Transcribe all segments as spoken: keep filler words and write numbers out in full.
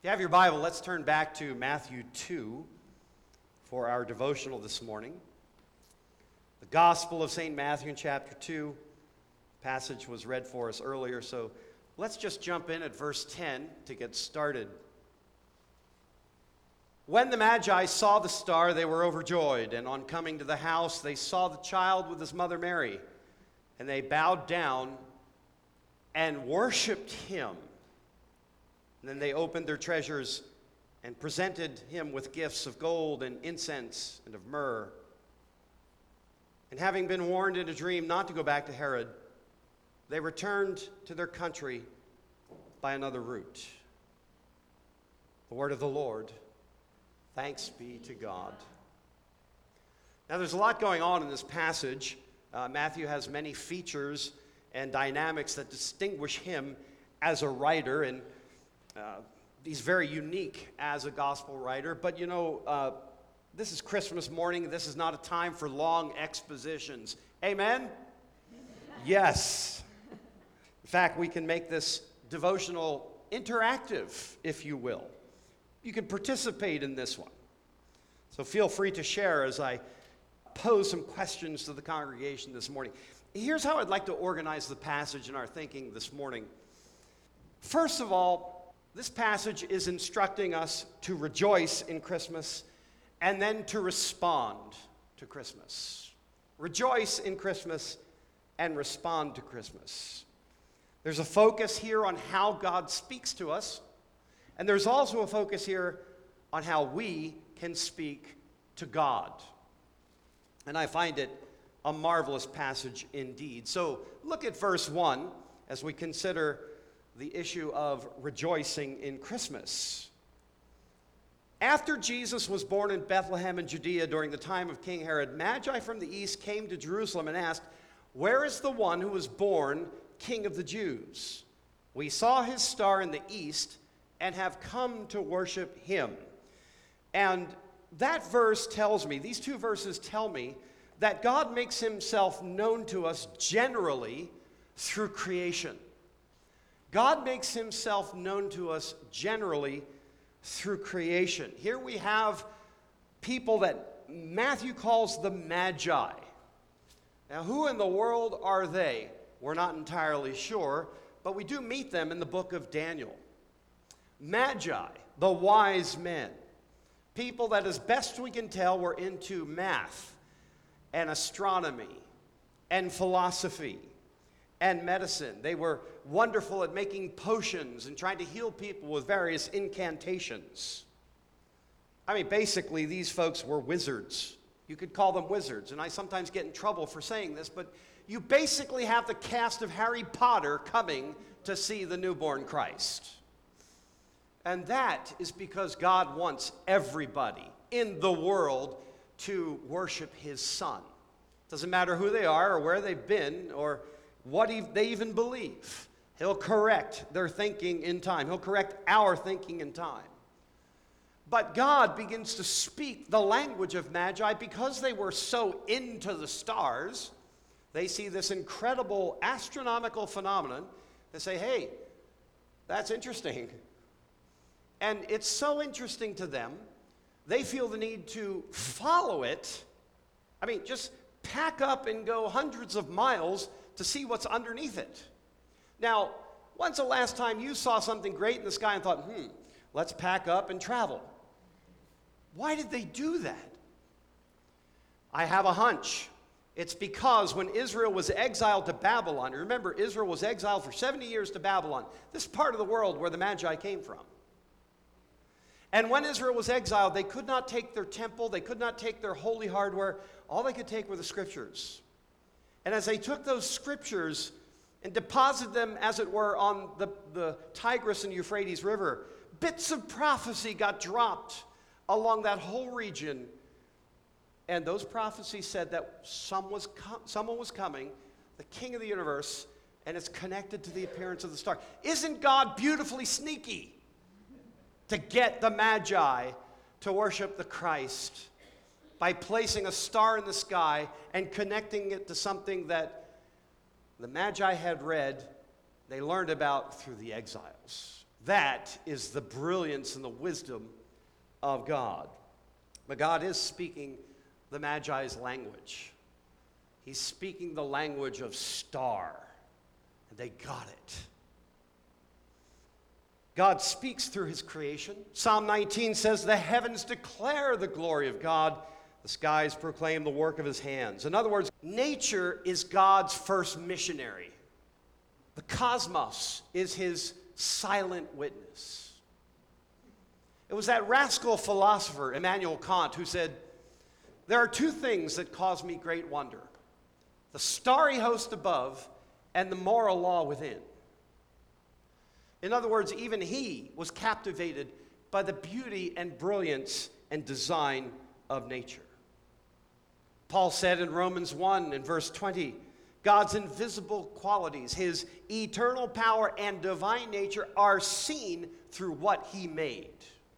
If you have your Bible, let's turn back to Matthew two for our devotional this morning. The Gospel of Saint Matthew in chapter two. Passage was read for us earlier, so let's just jump in at verse ten to get started. When the Magi saw the star, they were overjoyed, and on coming to the house, they saw the child with his mother Mary, and they bowed down and worshipped him. And then they opened their treasures and presented him with gifts of gold and incense and of myrrh. And having been warned in a dream not to go back to Herod, they returned to their country by another route. The word of the Lord. Thanks be to God. Now, there's a lot going on in this passage. Uh, Matthew has many features and dynamics that distinguish him as a writer, and uh, he's very unique as a gospel writer. But, you know, uh, this is Christmas morning. This is not a time for long expositions. Amen? Yes. In fact, we can make this devotional interactive, if you will. You can participate in this one. So feel free to share as I pose some questions to the congregation this morning. Here's how I'd like to organize the passage in our thinking this morning. First of all, this passage is instructing us to rejoice in Christmas and then to respond to Christmas. Rejoice in Christmas and respond to Christmas. There's a focus here on how God speaks to us, and there's also a focus here on how we can speak to God. And I find it a marvelous passage indeed. So look at verse one as we consider the issue of rejoicing in Christmas. After Jesus was born in Bethlehem in Judea during the time of King Herod, Magi from the east came to Jerusalem and asked, "Where is the one who was born King of the Jews? We saw his star in the east and have come to worship him." And that verse tells me, these two verses tell me, that God makes himself known to us generally through creation. God makes himself known to us generally through creation. Here we have people that Matthew calls the Magi. Now, who in the world are they? We're not entirely sure, but we do meet them in the book of Daniel. Magi, the wise men, people that as best we can tell were into math and astronomy and philosophy and medicine. They were wonderful at making potions and trying to heal people with various incantations. I mean, basically, these folks were wizards. You could call them wizards, and I sometimes get in trouble for saying this, but you basically have the cast of Harry Potter coming to see the newborn Christ. And that is because God wants everybody in the world to worship his son. Doesn't matter who they are or where they've been or what they even believe. He'll correct their thinking in time. He'll correct our thinking in time. But God begins to speak the language of Magi because they were so into the stars. They see this incredible astronomical phenomenon. They say, hey, that's interesting. And it's so interesting to them, they feel the need to follow it. I mean, just pack up and go hundreds of miles to see what's underneath it. Now, when's the last time you saw something great in the sky and thought, hmm, let's pack up and travel? Why did they do that? I have a hunch. It's because when Israel was exiled to Babylon, remember, Israel was exiled for seventy years to Babylon, this part of the world where the Magi came from. And when Israel was exiled, they could not take their temple, they could not take their holy hardware, all they could take were the scriptures. And as they took those scriptures and deposited them, as it were, on the, the Tigris and Euphrates River, bits of prophecy got dropped along that whole region. And those prophecies said that some was com- someone was coming, the King of the universe, and it's connected to the appearance of the star. Isn't God beautifully sneaky to get the Magi to worship the Christ by placing a star in the sky and connecting it to something that the Magi had read, they learned about through the exiles? That is the brilliance and the wisdom of God. But God is speaking the Magi's language. He's speaking the language of star, and they got it. God speaks through his creation. Psalm nineteen says, "The heavens declare the glory of God. The skies proclaim the work of his hands." In other words, nature is God's first missionary. The cosmos is his silent witness. It was that rascal philosopher, Immanuel Kant, who said, "There are two things that cause me great wonder: the starry host above and the moral law within." In other words, even he was captivated by the beauty and brilliance and design of nature. Paul said in Romans one in verse twenty, God's invisible qualities, his eternal power and divine nature are seen through what he made.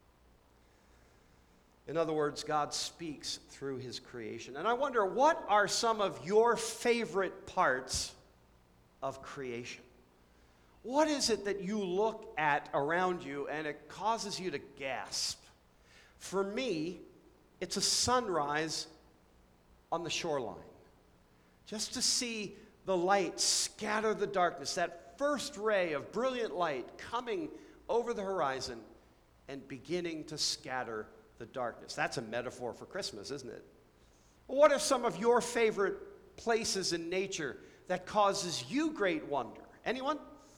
In other words, God speaks through his creation. And I wonder, what are some of your favorite parts of creation? What is it that you look at around you and it causes you to gasp? For me, it's a sunrise on the shoreline. Just to see the light scatter the darkness, that first ray of brilliant light coming over the horizon and beginning to scatter the darkness. That's a metaphor for Christmas, isn't it? What are some of your favorite places in nature that causes you great wonder? Anyone?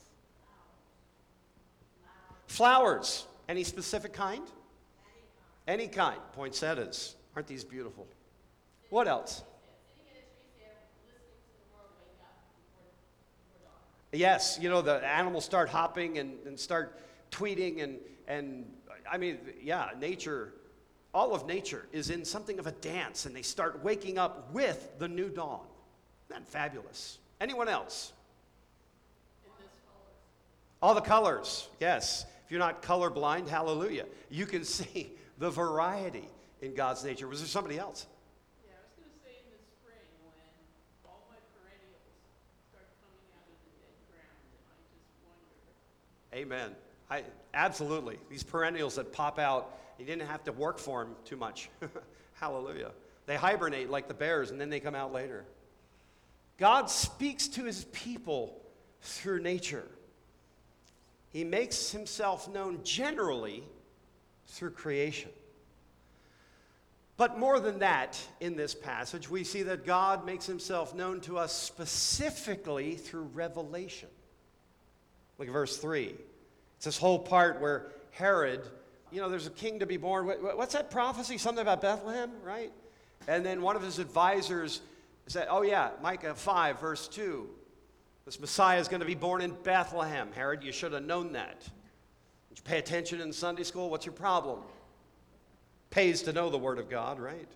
Flowers. Any specific kind? Any kind. Poinsettias. Aren't these beautiful? What else? Yes, you know, the animals start hopping and, and start tweeting and, and, I mean, yeah, nature, all of nature is in something of a dance, and they start waking up with the new dawn. Isn't that fabulous? Anyone else? All the colors, yes. If you're not colorblind, hallelujah. You can see the variety in God's nature. Was there somebody else? Yeah, I was going to say in the spring when all my perennials start coming out of the dead ground, and I just wonder. Amen. I, absolutely. These perennials that pop out, you didn't have to work for them too much. Hallelujah. They hibernate like the bears, and then they come out later. God speaks to his people through nature. He makes himself known generally through creation. But more than that, in this passage, we see that God makes himself known to us specifically through revelation. Look at verse three. It's this whole part where Herod, you know, there's a king to be born. What's that prophecy? Something about Bethlehem, right? And then one of his advisors said, oh yeah, Micah five, verse two. This Messiah is going to be born in Bethlehem. Herod, you should have known that. Did you pay attention in Sunday school? What's your problem? Pays to know the Word of God, right?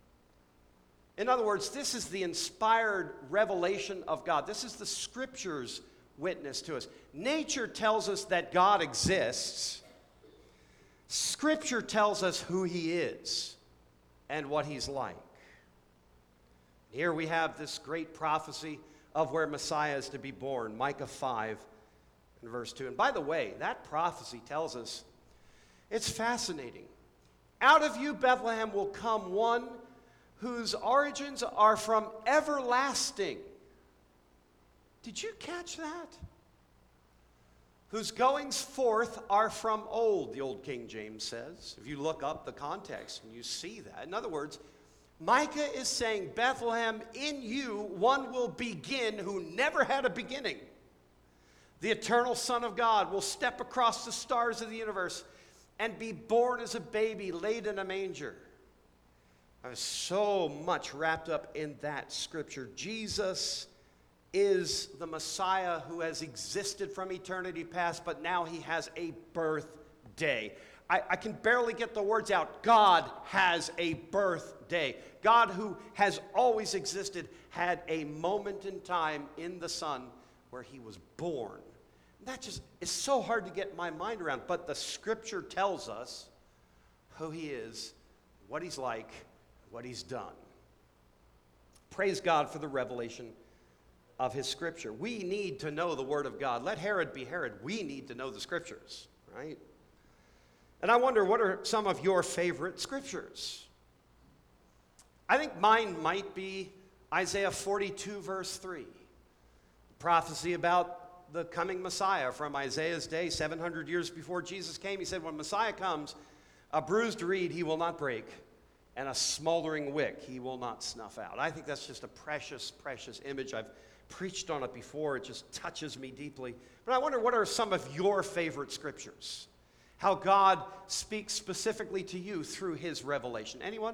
In other words, this is the inspired revelation of God. This is the Scripture's witness to us. Nature tells us that God exists. Scripture tells us who he is and what he's like. Here we have this great prophecy of where Messiah is to be born, Micah five and verse two. And by the way, that prophecy tells us, it's fascinating. Out of you, Bethlehem, will come one whose origins are from everlasting. Did you catch that? Whose goings forth are from old, the old King James says. If you look up the context and you see that. In other words, Micah is saying, Bethlehem, in you one will begin who never had a beginning. The eternal Son of God will step across the stars of the universe and be born as a baby laid in a manger. I was so much wrapped up in that scripture. Jesus is the Messiah who has existed from eternity past, but now he has a birthday. I, I can barely get the words out. God has a birthday. God, who has always existed, had a moment in time in the Son where he was born. That just is so hard to get my mind around, but the scripture tells us who he is, what he's like, what he's done. Praise God for the revelation of his scripture. We need to know the word of God. Let Herod be Herod. We need to know the scriptures, right? And I wonder, what are some of your favorite scriptures? I think mine might be Isaiah forty-two, verse three. Prophecy about the coming Messiah from Isaiah's day, seven hundred years before Jesus came. He said, when Messiah comes, a bruised reed he will not break, and a smoldering wick he will not snuff out. I think that's just a precious, precious image. I've preached on it before. It just touches me deeply. But I wonder, what are some of your favorite scriptures? How God speaks specifically to you through his revelation. Anyone?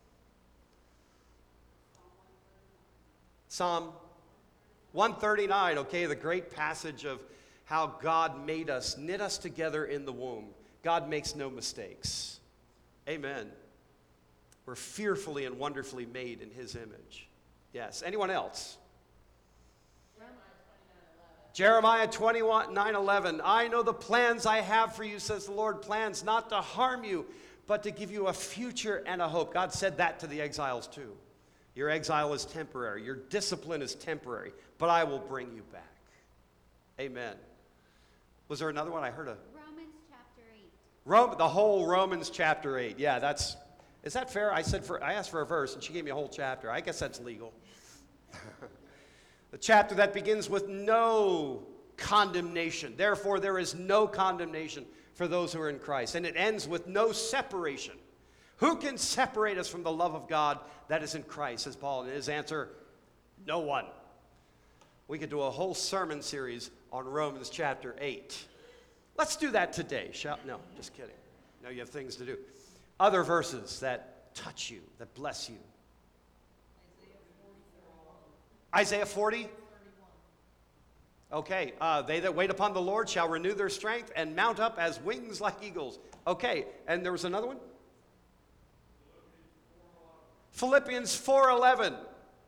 Psalm one thirty-nine, okay, the great passage of how God made us, knit us together in the womb. God makes no mistakes. Amen. We're fearfully and wonderfully made in his image. Yes. Anyone else? Jeremiah twenty-nine eleven. I know the plans I have for you, says the Lord, plans not to harm you, but to give you a future and a hope. God said that to the exiles too. Your exile is temporary. Your discipline is temporary, but I will bring you back. Amen. Was there another one? I heard a... Romans chapter eight. Rome, the whole Romans chapter eight. Yeah, that's... Is that fair? I said for, I asked for a verse, and she gave me a whole chapter. I guess that's legal. The chapter that begins with no condemnation. Therefore, there is no condemnation for those who are in Christ. And it ends with no separation. Who can separate us from the love of God that is in Christ? Says Paul. And his answer, no one. We could do a whole sermon series on Romans chapter eight. Let's do that today. Shall, no, just kidding. No, you have things to do. Other verses that touch you, that bless you. Isaiah forty? Okay, uh, they that wait upon the Lord shall renew their strength and mount up as wings like eagles. Okay, and there was another one? Philippians four eleven.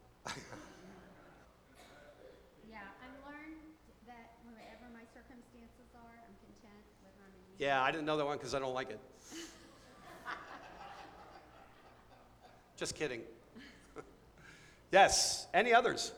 Yeah, I've learned that wherever my circumstances are, I'm content with harmony. Yeah, I didn't know that one because I don't like it. Just kidding. Yes, any others?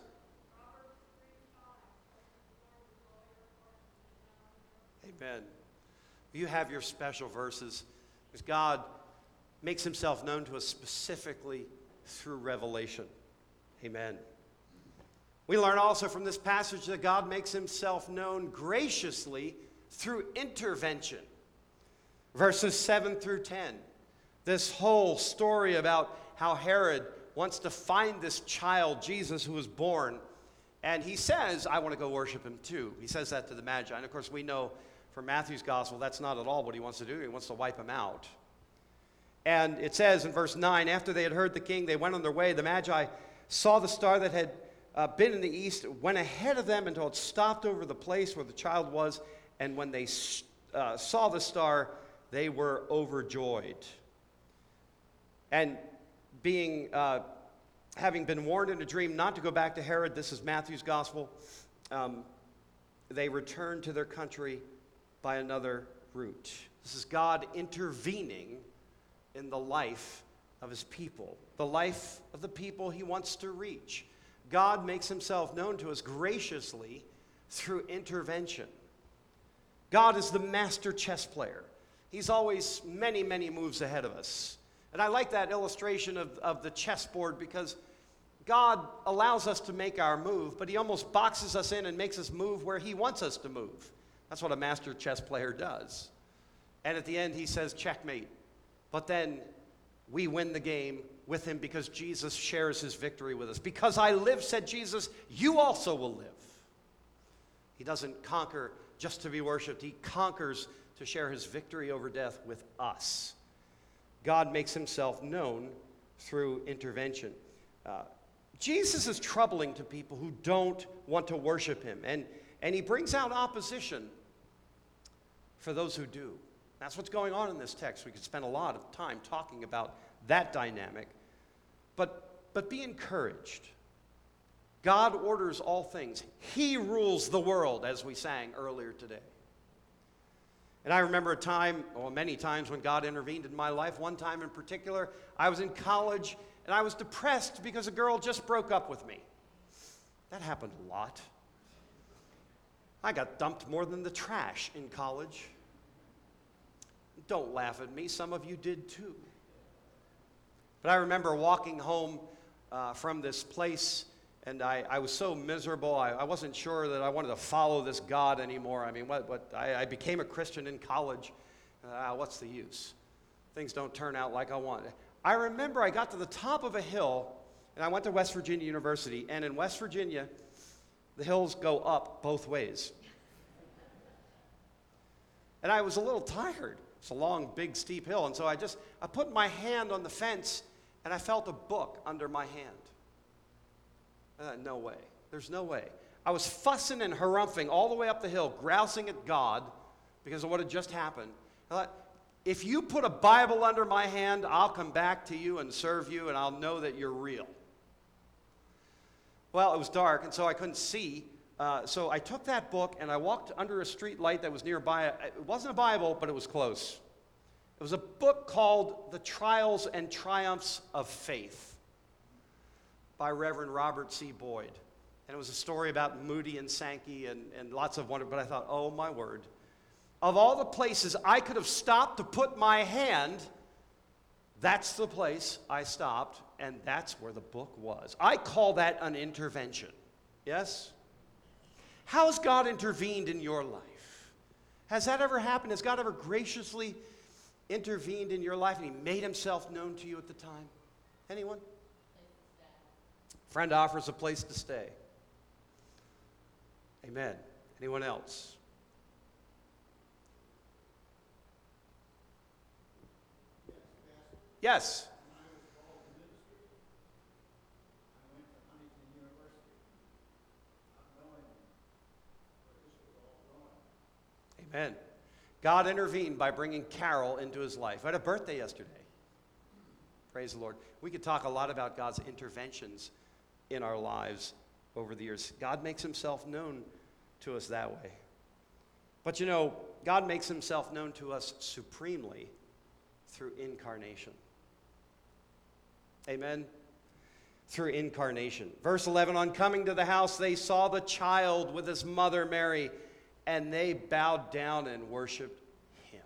Amen. You have your special verses because God makes himself known to us specifically through revelation. Amen. We learn also from this passage that God makes himself known graciously through intervention. Verses seven through ten. This whole story about how Herod wants to find this child, Jesus, who was born. And he says, I want to go worship him too. He says that to the Magi. And of course, we know from Matthew's gospel, that's not at all what he wants to do. He wants to wipe him out. And it says in verse nine, after they had heard the king, they went on their way. The Magi saw the star that had uh, been in the east, went ahead of them until it stopped over the place where the child was. And when they uh, saw the star, they were overjoyed. And being, uh, having been warned in a dream not to go back to Herod, this is Matthew's gospel, um, they returned to their country by another route. This is God intervening in the life of his people, the life of the people he wants to reach. God makes himself known to us graciously through intervention. God is the master chess player. He's always many, many moves ahead of us. And I like that illustration of, of the chessboard because God allows us to make our move, but he almost boxes us in and makes us move where he wants us to move. That's what a master chess player does. And at the end, he says, checkmate. But then we win the game with him because Jesus shares his victory with us. Because I live, said Jesus, you also will live. He doesn't conquer just to be worshiped. He conquers to share his victory over death with us. God makes himself known through intervention. Uh, Jesus is troubling to people who don't want to worship him, and, and he brings out opposition for those who do. That's what's going on in this text. We could spend a lot of time talking about that dynamic, but, but be encouraged. God orders all things. He rules the world, as we sang earlier today. And I remember a time, or many times, when God intervened in my life. One time in particular, I was in college, and I was depressed because a girl just broke up with me. That happened a lot. I got dumped more than the trash in college. Don't laugh at me. Some of you did too. But I remember walking home uh, from this place, and I, I was so miserable. I, I wasn't sure that I wanted to follow this God anymore. I mean, what, what, I, I became a Christian in college. Uh, what's the use? Things don't turn out like I want. I remember I got to the top of a hill, and I went to West Virginia University, and in West Virginia, the hills go up both ways. And I was a little tired. It's a long, big, steep hill, and so I just, I put my hand on the fence, and I felt a book under my hand. I thought, no way. There's no way. I was fussing and harumphing all the way up the hill, grousing at God because of what had just happened. I thought, if you put a Bible under my hand, I'll come back to you and serve you, and I'll know that you're real. Well, it was dark, and so I couldn't see. Uh, so I took that book, and I walked under a street light that was nearby. It wasn't a Bible, but it was close. It was a book called The Trials and Triumphs of Faith by Reverend Robert C. Boyd. And it was a story about Moody and Sankey and, and lots of wonder, but I thought, oh my word. Of all the places I could have stopped to put my hand, that's the place I stopped, and that's where the book was. I call that an intervention. Yes? How has God intervened in your life? Has that ever happened? Has God ever graciously intervened in your life and he made himself known to you at the time? Anyone? Friend offers a place to stay. Amen. Anyone else? Yes. Amen. God intervened by bringing Carol into his life. I had a birthday yesterday. Praise the Lord. We could talk a lot about God's interventions in our lives over the years. God makes himself known to us that way. But you know, God makes himself known to us supremely through incarnation. Amen. Through incarnation. Verse eleven, on coming to the house, they saw the child with his mother Mary, and they bowed down and worshiped him.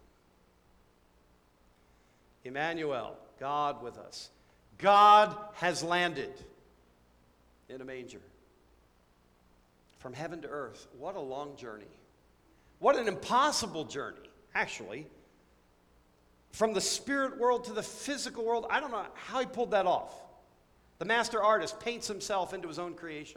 Emmanuel, God with us. God has landed in a manger. From heaven to earth. What a long journey. What an impossible journey, actually. From the spirit world to the physical world, I don't know how he pulled that off. The master artist paints himself into his own creation.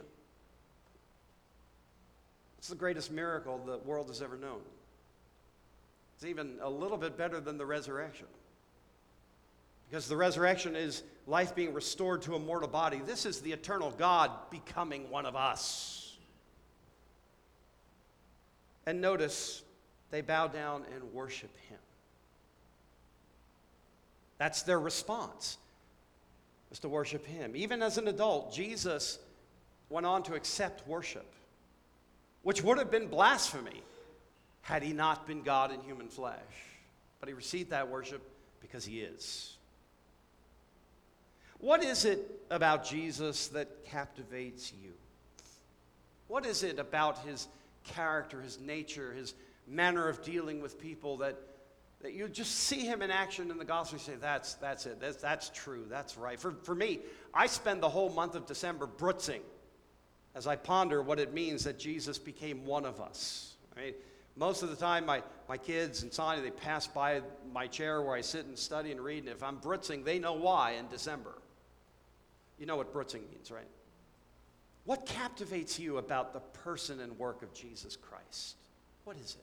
It's the greatest miracle the world has ever known. It's even a little bit better than the resurrection. Because the resurrection is life being restored to a mortal body. This is the eternal God becoming one of us. And notice, they bow down and worship him. That's their response, was to worship him. Even as an adult, Jesus went on to accept worship, which would have been blasphemy had he not been God in human flesh. But he received that worship because he is. What is it about Jesus that captivates you? What is it about his character, his nature, his manner of dealing with people that That you just see him in action in the gospel, you say, that's, that's it, that's, that's true, that's right. For, for me, I spend the whole month of December brutzing as I ponder what it means that Jesus became one of us. Right? Most of the time, my, my kids and Sonia, they pass by my chair where I sit and study and read, and if I'm brutzing, they know why in December. You know what brutzing means, right? What captivates you about the person and work of Jesus Christ? What is it?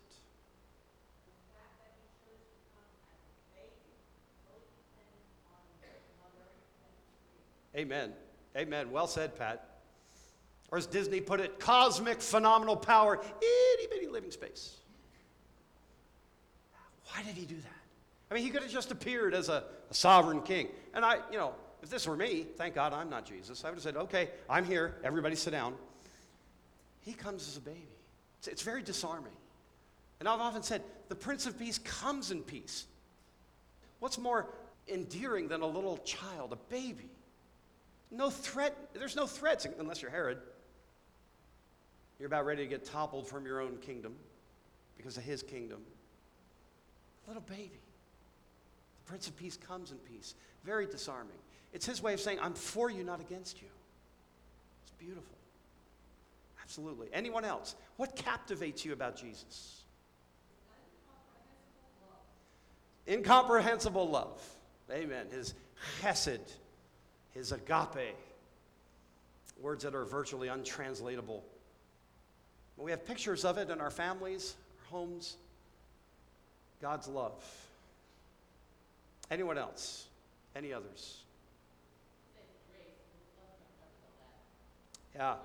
Amen. Amen. Well said, Pat. Or as Disney put it, cosmic phenomenal power, itty bitty living space. Why did he do that? I mean, he could have just appeared as a, a sovereign king. And I, you know, if this were me, thank God I'm not Jesus, I would have said, okay, I'm here, everybody sit down. He comes as a baby. It's, it's very disarming. And I've often said, the Prince of Peace comes in peace. What's more endearing than a little child, a baby? No threat, there's no threats unless you're Herod. You're about ready to get toppled from your own kingdom because of his kingdom. Little baby. Prince of Peace comes in peace. Very disarming. It's his way of saying, I'm for you, not against you. It's beautiful. Absolutely. Anyone else? What captivates you about Jesus? Incomprehensible love. Amen. His chesed, his agape. Words that are virtually untranslatable. We have pictures of it in our families, our homes. God's love. Anyone else? Any others? Yeah.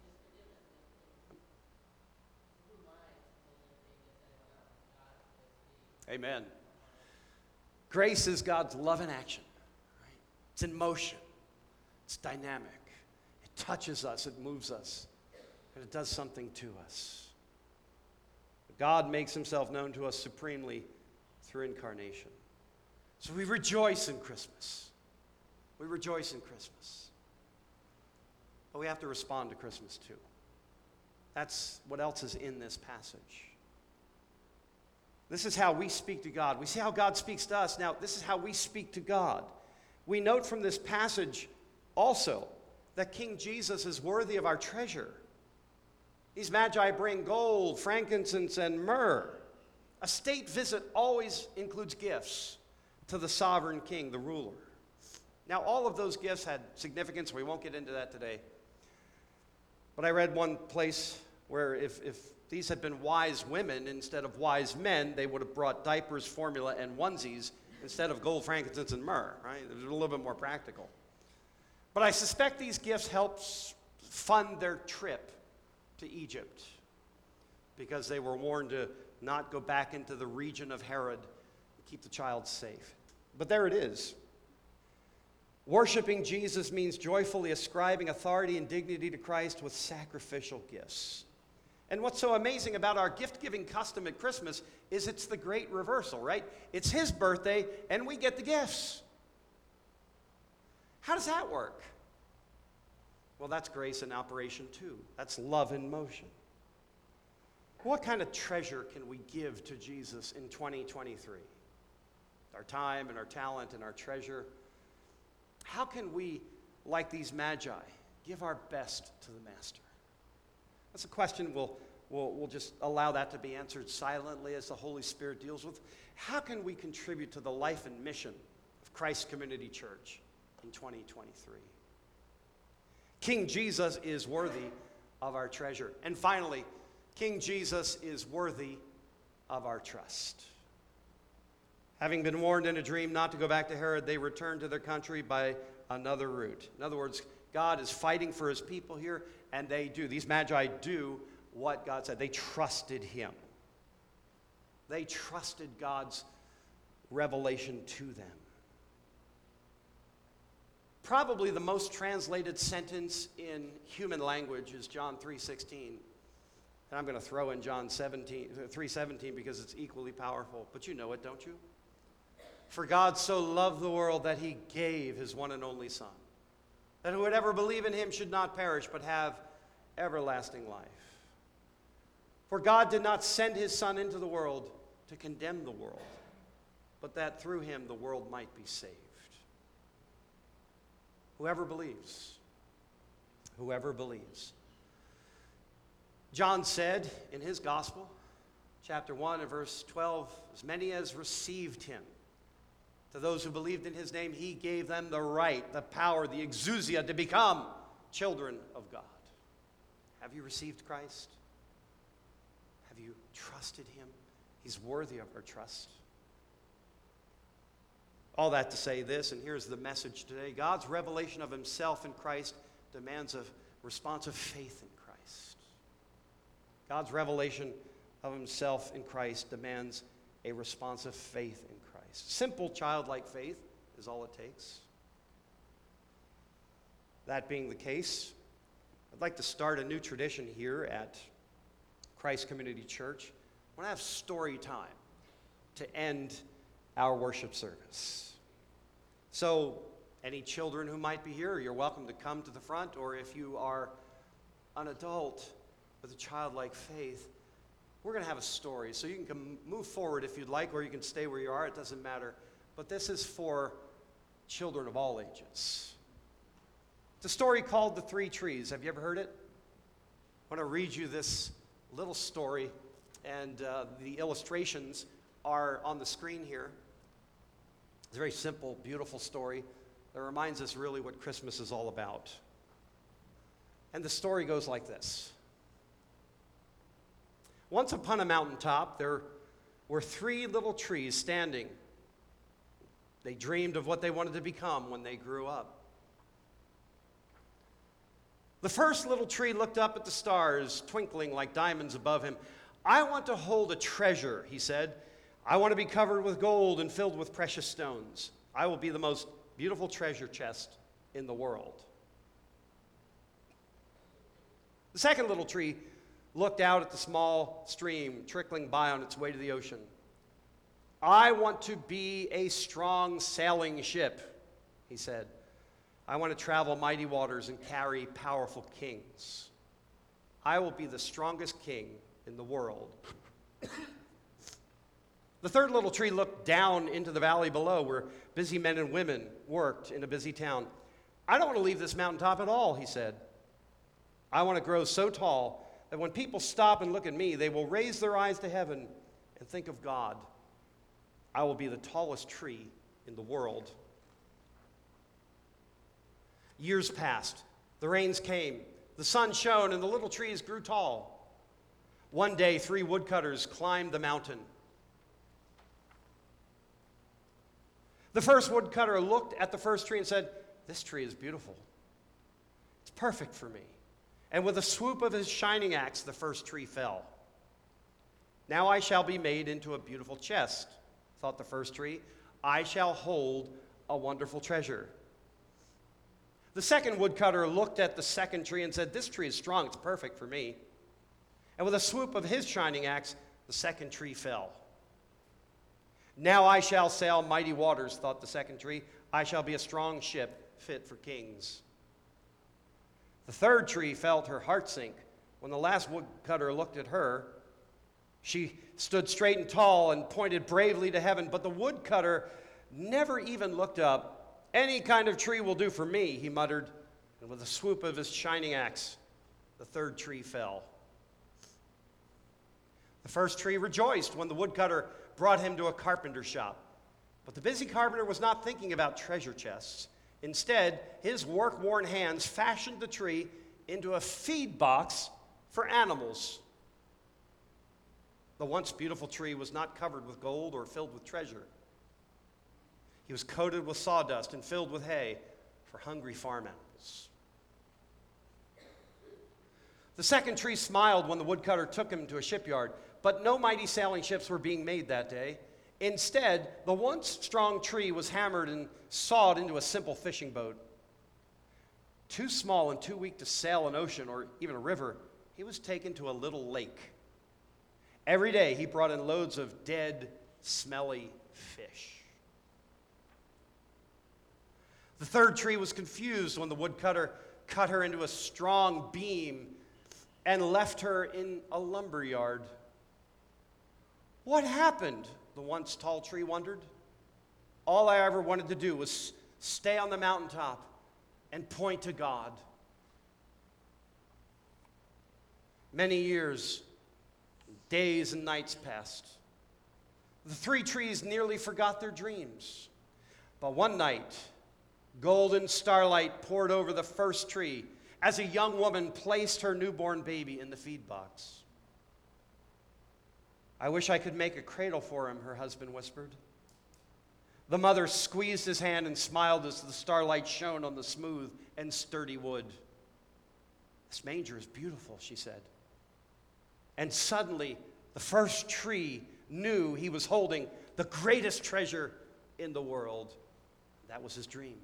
Amen. Grace is God's love in action. Right? It's in motion. It's dynamic. It touches us. It moves us. And it does something to us. God makes himself known to us supremely through incarnation. So we rejoice in Christmas. We rejoice in Christmas. But we have to respond to Christmas too. That's what else is in this passage. This is how we speak to God. We see how God speaks to us. Now, this is how we speak to God. We note from this passage also that King Jesus is worthy of our treasure. These magi bring gold, frankincense, and myrrh. A state visit always includes gifts to the sovereign king, the ruler. Now, all of those gifts had significance. We won't get into that today. But I read one place where if, if these had been wise women instead of wise men, they would have brought diapers, formula, and onesies instead of gold, frankincense, and myrrh, right? It was a little bit more practical. But I suspect these gifts helped fund their trip to Egypt because they were warned to not go back into the region of Herod and keep the child safe. But there it is. Worshiping Jesus means joyfully ascribing authority and dignity to Christ with sacrificial gifts. And what's so amazing about our gift-giving custom at Christmas is it's the great reversal, right? It's his birthday, and we get the gifts. How does that work? Well, that's grace in operation too. That's love in motion. What kind of treasure can we give to Jesus in twenty twenty-three? Our time and our talent and our treasure. How can we, like these magi, give our best to the Master? That's a question we'll, we'll, we'll just allow that to be answered silently as the Holy Spirit deals with. How can we contribute to the life and mission of Christ Community Church in twenty twenty-three? King Jesus is worthy of our treasure. And finally, King Jesus is worthy of our trust. Having been warned in a dream not to go back to Herod, they returned to their country by another route. In other words, God is fighting for his people here, and they do. These magi do what God said. They trusted him. They trusted God's revelation to them. Probably the most translated sentence in human language is John three sixteen. And I'm going to throw in John three seventeen because it's equally powerful. But you know it, don't you? For God so loved the world that he gave his one and only Son, that who would ever believe in him should not perish but have everlasting life. For God did not send his Son into the world to condemn the world, but that through him the world might be saved. Whoever believes, whoever believes. John said in his gospel, chapter one and verse twelve, as many as received him, to those who believed in his name, he gave them the right, the power, the exousia to become children of God. Have you received Christ? Have you trusted him? He's worthy of our trust. All that to say this, and here's the message today. God's revelation of himself in Christ demands a response of faith in Christ. God's revelation of himself in Christ demands a response of faith in Christ. Simple childlike faith is all it takes. That being the case, I'd like to start a new tradition here at Christ Community Church. I want to have story time to end our worship service. So, any children who might be here, you're welcome to come to the front, or if you are an adult with a childlike faith, we're going to have a story. So you can come, move forward if you'd like, or you can stay where you are. It doesn't matter. but this is for children of all ages. It's a story called The Three Trees. Have you ever heard it? I want to read you this little story, and uh, the illustrations are on the screen here. It's a very simple, beautiful story that reminds us really what Christmas is all about. And the story goes like this. Once upon a mountaintop, there were three little trees standing. They dreamed of what they wanted to become when they grew up. The first little tree looked up at the stars, twinkling like diamonds above him. "I want to hold a treasure," he said. "I want to be covered with gold and filled with precious stones. I will be the most beautiful treasure chest in the world." The second little tree looked out at the small stream trickling by on its way to the ocean. "I want to be a strong sailing ship," he said. "I want to travel mighty waters and carry powerful kings. I will be the strongest king in the world." The third little tree looked down into the valley below where busy men and women worked in a busy town. "I don't want to leave this mountaintop at all," he said. "I want to grow so tall that when people stop and look at me, they will raise their eyes to heaven and think of God. I will be the tallest tree in the world." Years passed. The rains came. The sun shone, and the little trees grew tall. One day, three woodcutters climbed the mountain. The first woodcutter looked at the first tree and said, "This tree is beautiful. It's perfect for me." And with a swoop of his shining axe, the first tree fell. "Now I shall be made into a beautiful chest," thought the first tree. "I shall hold a wonderful treasure." The second woodcutter looked at the second tree and said, "This tree is strong. It's perfect for me." And with a swoop of his shining axe, the second tree fell. "Now I shall sail mighty waters," thought the second tree. "I shall be a strong ship fit for kings." The third tree felt her heart sink when the last woodcutter looked at her. She stood straight and tall and pointed bravely to heaven, but the woodcutter never even looked up. "Any kind of tree will do for me," he muttered, and with a swoop of his shining axe, the third tree fell. The first tree rejoiced when the woodcutter brought him to a carpenter shop. But the busy carpenter was not thinking about treasure chests. Instead, his work-worn hands fashioned the tree into a feed box for animals. The once beautiful tree was not covered with gold or filled with treasure. He was coated with sawdust and filled with hay for hungry farm animals. The second tree smiled when the woodcutter took him to a shipyard, but no mighty sailing ships were being made that day. Instead, the once strong tree was hammered and sawed into a simple fishing boat. Too small and too weak to sail an ocean or even a river, he was taken to a little lake. Every day he brought in loads of dead, smelly fish. The third tree was confused when the woodcutter cut her into a strong beam and left her in a lumber yard. What happened? The once tall tree wondered. All I ever wanted to do was stay on the mountaintop and point to God. Many years, days and nights passed. The three trees nearly forgot their dreams. But one night, golden starlight poured over the first tree as a young woman placed her newborn baby in the feed box. "I wish I could make a cradle for him," her husband whispered. The mother squeezed his hand and smiled as the starlight shone on the smooth and sturdy wood. "This manger is beautiful," she said. And suddenly, the first tree knew he was holding the greatest treasure in the world. That was his dream.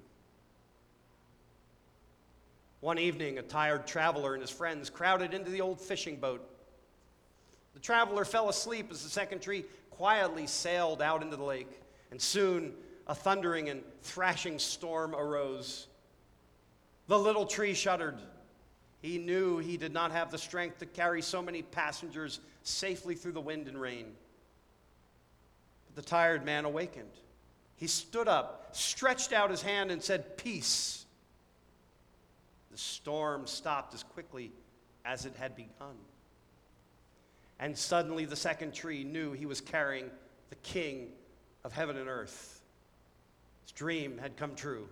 One evening, a tired traveler and his friends crowded into the old fishing boat. The traveler fell asleep as the second tree quietly sailed out into the lake, and soon a thundering and thrashing storm arose. The little tree shuddered. He knew he did not have the strength to carry so many passengers safely through the wind and rain. But the tired man awakened. He stood up, stretched out his hand, and said, "Peace." The storm stopped as quickly as it had begun. And suddenly the second tree knew he was carrying the King of heaven and earth. His dream had come true.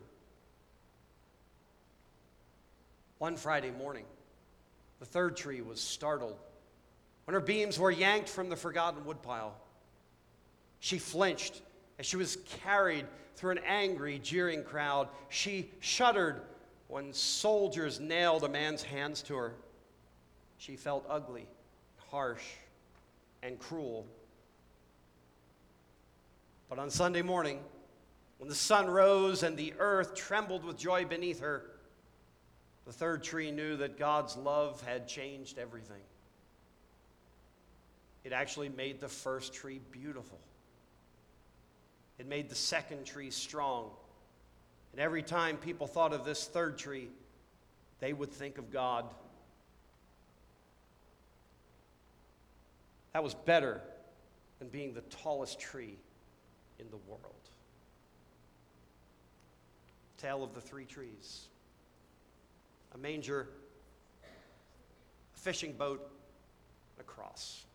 One Friday morning, the third tree was startled when her beams were yanked from the forgotten woodpile. She flinched as she was carried through an angry, jeering crowd. She shuddered when soldiers nailed a man's hands to her. She felt ugly, harsh, and cruel. But on Sunday morning, when the sun rose and the earth trembled with joy beneath her, the third tree knew that God's love had changed everything. It actually made the first tree beautiful. It made the second tree strong. And every time people thought of this third tree, they would think of God. That was better than being the tallest tree in the world. Tale of the three trees. A manger, a fishing boat, a cross.